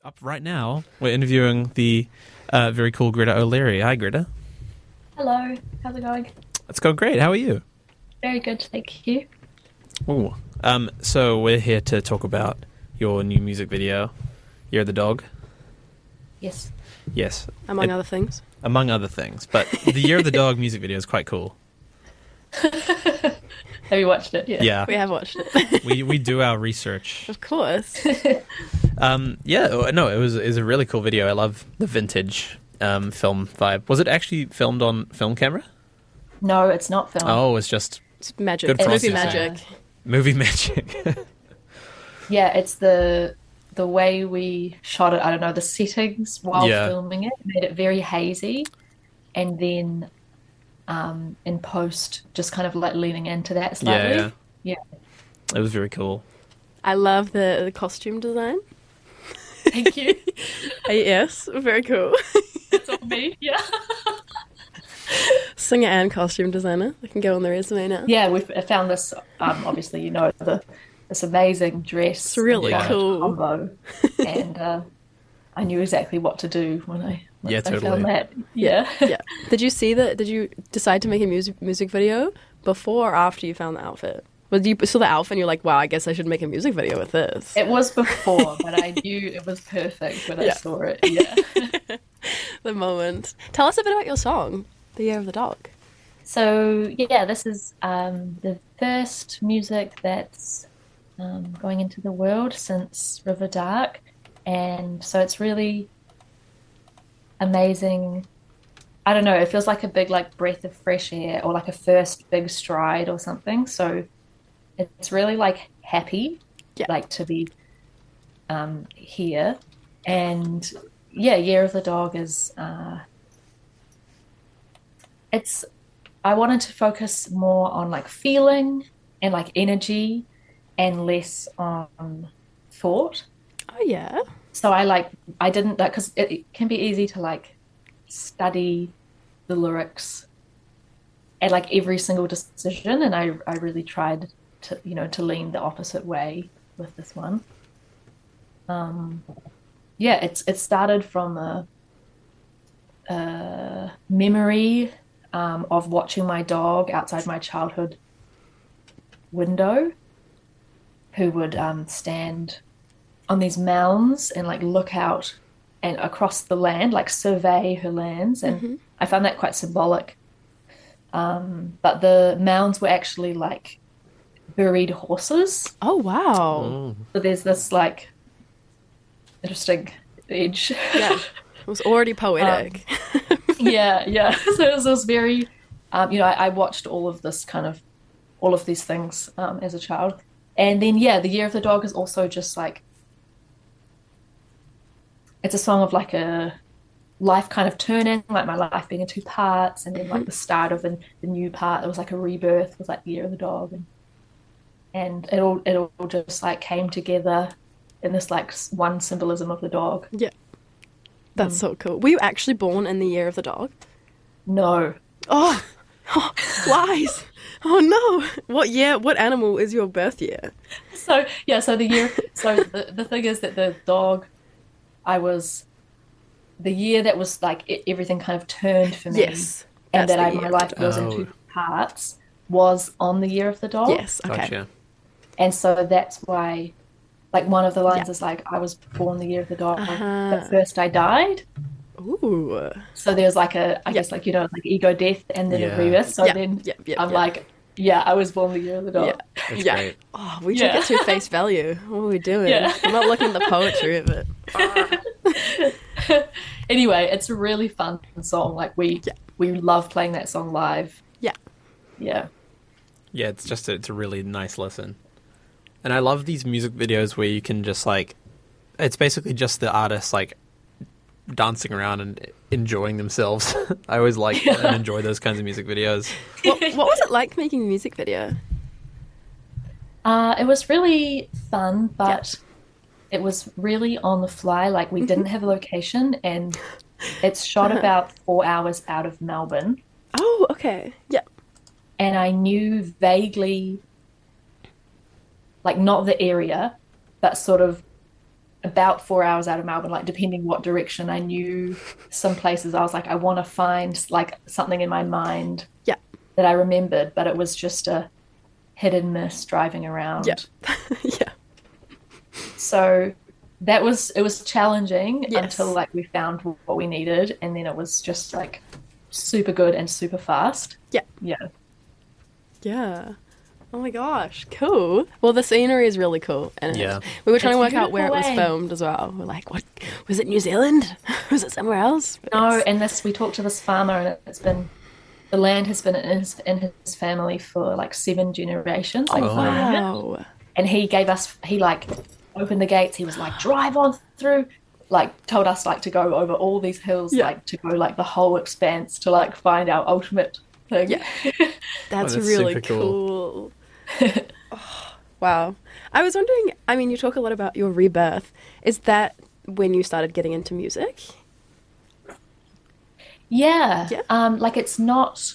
up right now. We're interviewing the very cool Greta O'Leary. Hi, Greta. Hello, how's it going? It's going great. How are you? Very good, thank you. Ooh. So we're here to talk about your new music video, Year of the Dog. Yes. Yes. Among other things. Among other things. But the Year of the Dog music video is quite cool. Have you watched it? Yeah. We have watched it. we do our research. Of course. Yeah, no, it was a really cool video. I love the vintage film vibe. Was it actually filmed on film camera? No, it's not filmed. Oh, it's just It's magic. Good It's movie processing. magic. movie magic. Yeah, it's the way we shot it. I don't know, the settings while Yeah. filming it made it very hazy, and then in post, just kind of like leaning into that slightly. Yeah. Yeah. It was very cool. I love the costume design. Thank you. Yes, very cool. It's on me. Yeah. Singer and costume designer. I can go on the resume now. Yeah, we found this. Obviously, you know this amazing dress. It's really Yeah. cool. Combo, and I knew exactly what to do when I Totally. found that. Yeah. Yeah. Did you decide to make a music video before or after you found the outfit? Was you saw the outfit and you're like, wow, I guess I should make a music video with this. It was before, but I knew it was perfect when I Yeah. saw it. Yeah. The moment. Tell us a bit about your song, The Year of the Dog. So yeah, this is the first music that's going into the world since River Dark, and so it's really amazing. I don't know, it feels like a big like breath of fresh air, or like a first big stride or something. So it's really like happy, Yeah. like to be here. And yeah, Year of the Dog is it's I wanted to focus more on like feeling and like energy and less on thought. Oh yeah. So I didn't, because it can be easy to like study the lyrics at like every single decision, and I really tried to lean the opposite way with this one. Yeah, it started from a memory of watching my dog outside my childhood window, who would stand on these mounds and like look out and across the land, like survey her lands, and I found that quite symbolic. But the mounds were actually like buried horses. Oh wow. Oh. So there's this like interesting edge. Yeah. It was already poetic. Yeah. So it was very, I watched all of these things as a child. And then, yeah, The Year of the Dog is also just like, it's a song of like a life kind of turning, like my life being in two parts, and then like the start of the new part, it was like a rebirth, was like The Year of the Dog. And it all just like came together in this like one symbolism of the dog. Yeah. That's so cool. Were you actually born in the Year of the Dog? No. Oh, lies. Oh no. What animal is your birth year? So the thing is that the dog, the year that was like everything kind of turned for me, Yes. and that's that the my Year of life the goes Dog. in two parts, was on the Year of the Dog. Yes. Okay. Gotcha. And so that's why, like, one of the lines Yeah. is like, I was born the Year of the Dog, Uh-huh. but first I died. Ooh. So there's like I guess like, like ego death and then Yeah. a rebirth. So Yeah, then yeah, I'm yeah. like, yeah, I was born the Year of the Dog. Yeah. That's Yeah. great. Oh, we Yeah. took it to face value. What are we doing? Yeah. I'm not looking at the poetry of it. Anyway, it's a really fun song. Like we love playing that song live. Yeah. Yeah. Yeah, it's a really nice listen. And I love these music videos where you can just like, it's basically just the artist like dancing around and enjoying themselves. I always like and enjoy those kinds of music videos. What was it like making a music video? It was really fun, but it was really on the fly. Like we didn't have a location, and it's shot about 4 hours out of Melbourne. Oh, okay. Yeah. And I knew vaguely, like not the area, but sort of about 4 hours out of Melbourne, like depending what direction. I knew some places I was like, I want to find like something in my mind Yeah. that I remembered, but it was just a hit and miss driving around. Yeah. Yeah. So it was challenging Yes. until like we found what we needed, and then it was just like super good and super fast. Yeah. Yeah. Yeah. Oh my gosh, cool. Well, the scenery is really cool. And Yeah. we were trying to It's work out where it was beautiful, eh? filmed as well. We're like, what? Was it New Zealand? Was it somewhere else? But No, it's- and this we talked to this farmer, and it's been the land has been in his family for like 7 generations. Like, Oh. Wow. and he like opened the gates. He was like, drive on through, like told us like to go over all these hills, Yeah. like to go like the whole expanse to like find our ultimate thing. Yeah. That's, that's really super cool. cool. Oh, wow. I was wondering, I mean, you talk a lot about your rebirth. Is that when you started getting into music? Yeah. Yeah. Like it's not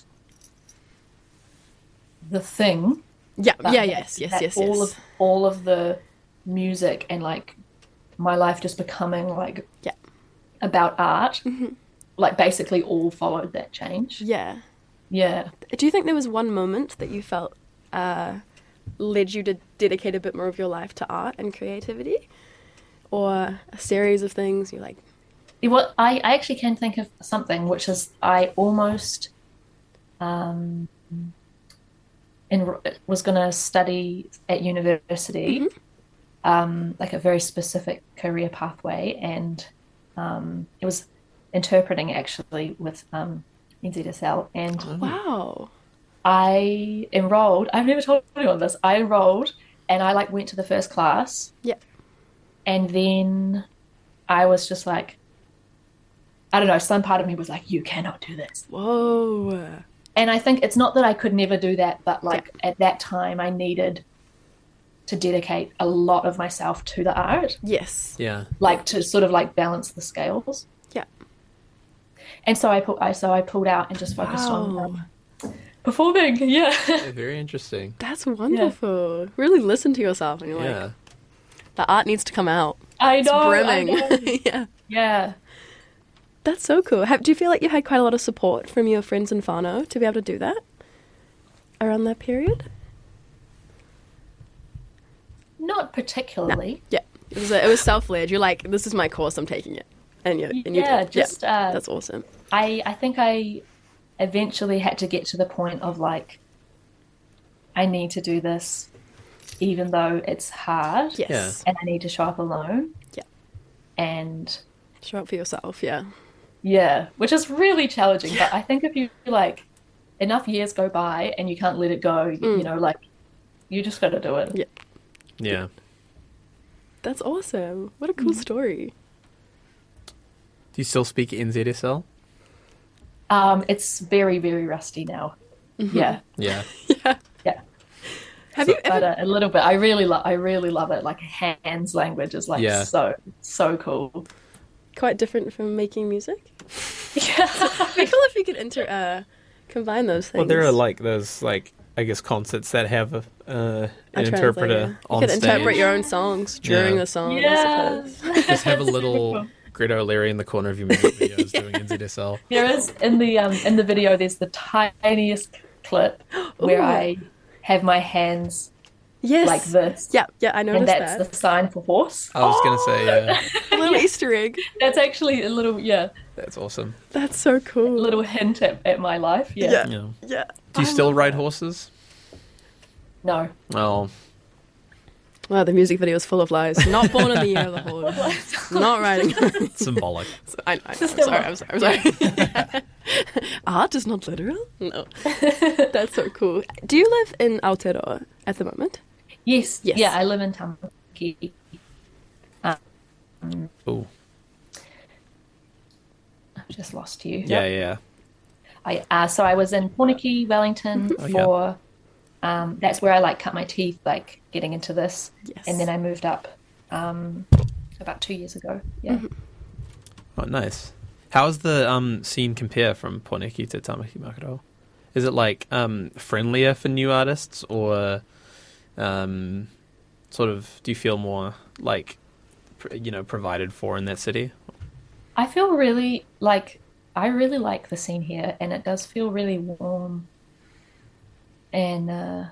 the thing. Yeah. but Yeah. Yes. Yes. that Yes. all Yes. of all of the music and like my life just becoming like Yeah. about art, like basically all followed that change. Yeah. Yeah. Do you think there was one moment that you felt led you to dedicate a bit more of your life to art and creativity? Or a series of things you're like, Well, I actually can think of something, which is I almost was going to study at university, like a very specific career pathway, and it was interpreting actually with NZSL, and wow. I enrolled. I've never told anyone this. I enrolled, and I like went to the first class, Yeah. and then I was just like, I don't know, some part of me was like, you cannot do this. Whoa. And I think it's not that I could never do that, but like at that time I needed to dedicate a lot of myself to the art, Yes. Yeah. like to sort of like balance the scales. Yeah. And so I pulled out and just focused on Wow. performing. Yeah. Very interesting. That's wonderful. Really listen to yourself and you're like, Yeah. the art needs to come out. I It's know. I brimming. know. Yeah. Yeah. That's so cool. Do you feel like you had quite a lot of support from your friends in whānau to be able to do that around that period? Not particularly. Yeah. It was self-led. You're like, this is my course, I'm taking it. And you Yeah, did. just That's awesome. I think I eventually had to get to the point of like, I need to do this even though it's hard, Yes. Yeah. and I need to show up alone. Yeah. And Show up for yourself, yeah. yeah, which is really challenging. But I think if you like enough years go by and you can't let it go, you know, like you just got to do it. Yeah. Yeah. That's awesome. What a cool story. Do you still speak NZSL? It's very, very rusty now. Yeah, Yeah. Yeah. yeah. Have you But ever... a little bit. I really love it. Like hands language is like Yeah. so cool. Quite different from making music? Yeah. It'd be cool if you could combine those things. Well, there are like those like I guess concerts that have an A interpreter translator. on You could stage. interpret your own songs during Yeah. the song, Yeah. I suppose. Just have a Super little cool. Greta O'Leary in the corner of your music videos doing NZSL. There is in the video. There's the tiniest clip where Ooh. I have my hands Yes. like this, Yeah, I and noticed that's that. the sign for horse. I was gonna say, yeah, A little Easter egg. That's actually a little that's awesome. That's so cool. a little hint at my life. Yeah. Yeah. Yeah. Yeah. Do you still ride horses? No. Oh, Wow, the music video is full of lies. Not born in the year of the horse. Not riding. symbolic. I know. I'm sorry. Art is not literal? No. That's so cool. Do you live in Aotearoa at the moment? Yes. Yes. Yeah, I live in Tamaki. Oh, I've just lost you. yeah. So I was in Pornicky, Wellington Oh, yeah. for that's where I like cut my teeth, like getting into this. Yes. And then I moved up about 2 years ago. Yeah. Oh, nice. How does the scene compare from Pornicky to Tamaki Makaurau? Is it like friendlier for new artists, or sort of do you feel more like provided for in that city? I feel really like I really like the scene here, and it does feel really warm. And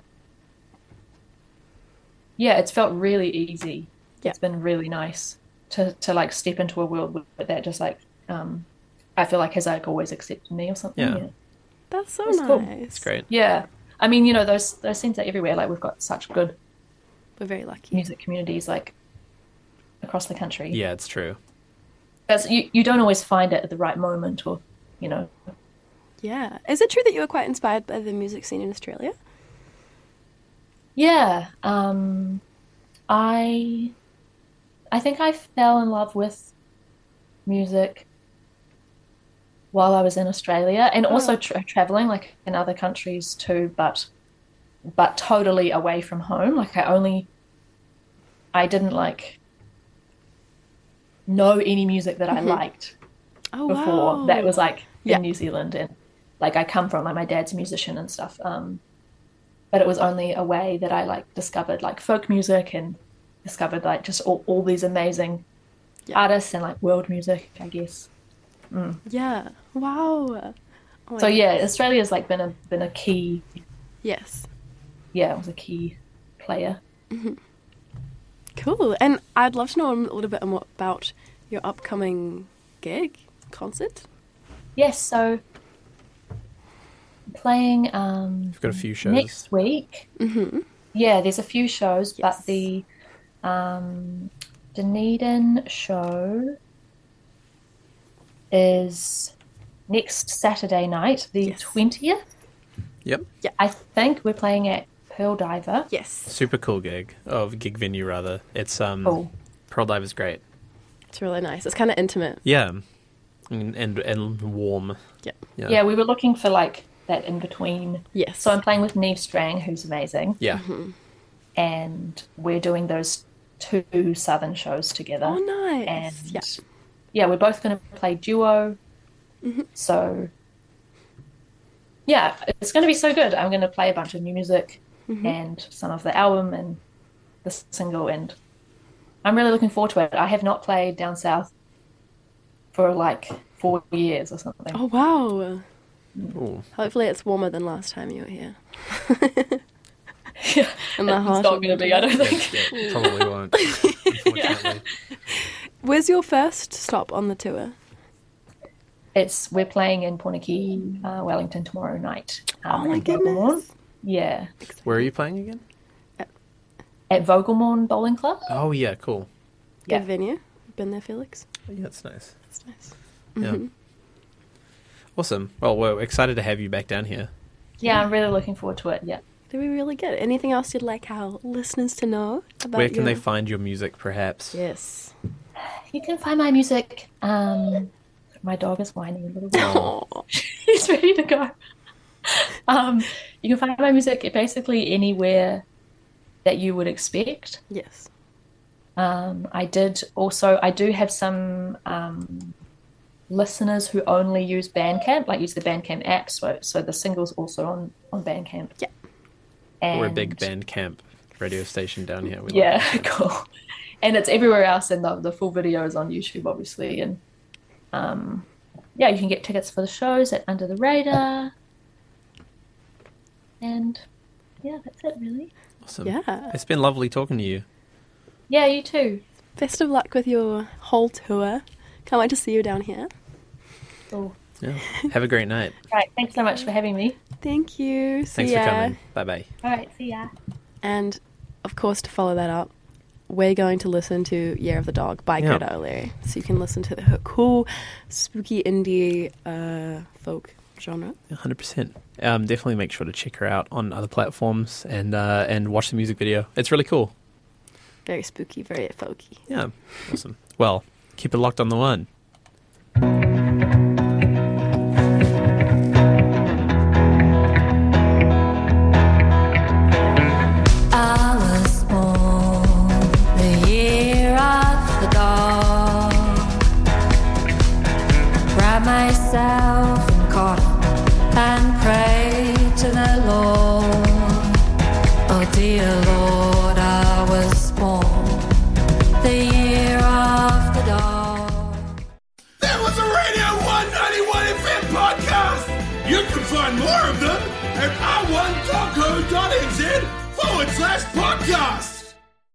yeah, it's felt really easy. Yeah. It's been really nice to like step into a world that just like I feel like has like always accepted me or something. Yeah. Yeah. That's so That's cool. nice. It's great. Yeah. I mean, those scenes are everywhere. Like we've got such good We're very lucky. music communities like across the country. Yeah, it's true. Because you don't always find it at the right moment or, Yeah. Is it true that you were quite inspired by the music scene in Australia? Yeah. I think I fell in love with music while I was in Australia and also traveling like in other countries too, but totally away from home. Like I didn't like know any music that I liked Oh, before wow. that was like Yeah. in New Zealand, and like I come from like my dad's a musician and stuff. But it was only a way that I like discovered like folk music and discovered like just all these amazing Yeah. artists and like world music, I guess. Yeah. Wow. Oh my So yeah, goodness. Australia's like been a key. Yes. Yeah, it was a key player. Cool. And I'd love to know a little bit more about your upcoming concert. Yes, so playing We've got a few shows. next week. Mm-hmm. Yeah, there's a few shows, Yes. but the Dunedin show is next Saturday night, the Yes. 20th. Yep. I think we're playing at Pearl Diver. Yes. Super cool gig. Oh, gig venue rather. It's Cool. Pearl Diver's great. It's really nice. It's kind of intimate. Yeah. And warm. Yeah. Yeah, we were looking for like that in between. Yes. So I'm playing with Neve Strang, who's amazing, Yeah. and we're doing those two Southern shows together. Oh, nice. And Yeah. yeah, we're both going to play duo. So yeah, it's going to be so good. I'm going to play a bunch of new music and some of the album and the single, and I'm really looking forward to it. I have not played down south for like 4 years or something. Oh, wow. Ooh. Hopefully it's warmer than last time you were here. Yeah, In the it's harsh not going to be, I don't think. Yeah, probably won't. Unfortunately. Where's your first stop on the tour? We're playing in Pornakey, Wellington tomorrow night. Oh my in Vogelmorn. goodness. Yeah, Where are you playing again? at Vogelmorn Bowling Club. Oh yeah, cool. Yeah. Good venue. Been there, Felix? Yeah, that's nice. It's nice. Yeah. Awesome. Well, we're excited to have you back down here. Yeah, I'm really looking forward to it. Yeah. Did we really good? Anything else you'd like our listeners to know about Where can they your- find your music, perhaps? Yes. You can find my music. My dog is whining a little bit. Oh. He's ready to go. You can find my music basically anywhere that you would expect. Yes. I do have some listeners who only use Bandcamp, like use the Bandcamp app. So the single's also on Bandcamp. Yeah. And We're a big Bandcamp radio station down here. We Yeah, love it. cool. And it's everywhere else, and the full video is on YouTube, obviously. And yeah, you can get tickets for the shows at Under the Radar. And yeah, that's it, really. Awesome. Yeah. It's been lovely talking to you. Yeah, you too. Best of luck with your whole tour. Can't wait to see you down here. Cool. Yeah. Have a great night. Right, thanks so much for having me. Thank you. See Thanks ya. for coming. Bye bye. All right, see ya. And of course, to follow that up, we're going to listen to Year of the Dog by Yeah. Greta O'Leary. So you can listen to her cool, spooky indie folk genre. 100%. Definitely make sure to check her out on other platforms and watch the music video. It's really cool. Very spooky, very folky. Yeah. Awesome. Well, keep it locked on the one. I was born the year of the dog. Wrap myself in cotton and pray to the Lord. Oh dear Lord, I was born the year of You can find more of them at r1.co.nz/podcast.